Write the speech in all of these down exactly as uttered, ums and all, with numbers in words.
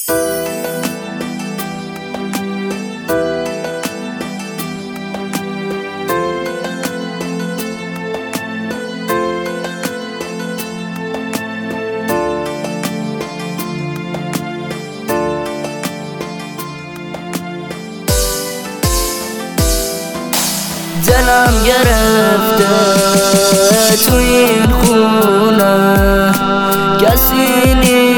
دلم گرفته تو این خونه، کسی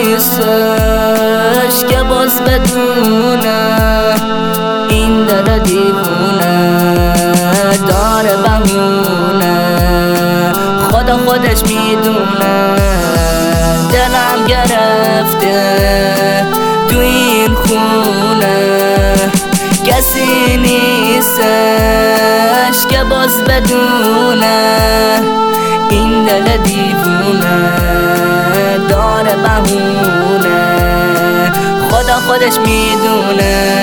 نیستش که باز بدونه. این دل دیوونه داره بهونه، خدا خودش میدونه. دلم گرفته تو این خونه، کسی نیستش که باز بدونه. این دل دیوونه داره بهونه، خدا خودش میدونه.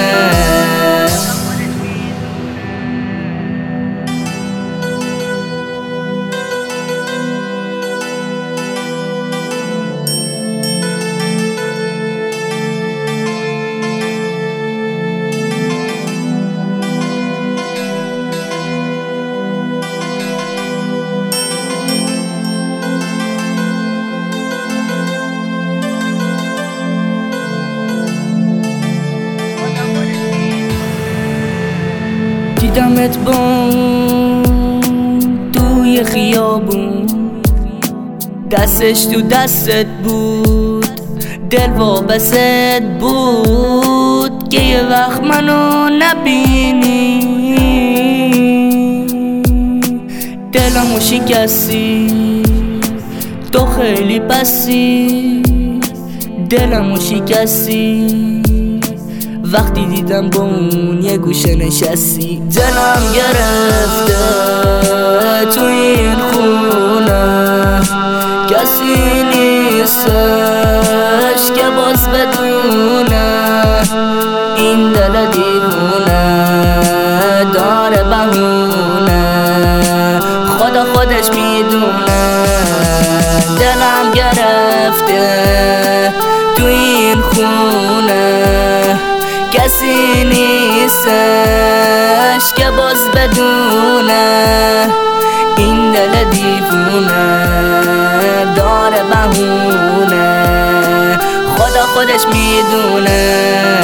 دیدمت بون توی خیابون، دستش تو دستت بود، دل وابست بود که یه وقت منو نبینی. دلمو شکستی تو خیلی پسی، دلمو شکستی وقتی دیدم با اون یه گوشه نشستی. دلم گرفته تو این خونه، کسی نیستش که باز بدونه. این دل دیوونه داره بهونه، خدا خودش میدونه. دلم گرفته تو این خونه، کسی نیستش که باز بدونه. این دل دیوونه داره بهونه، خدا خودش میدونه.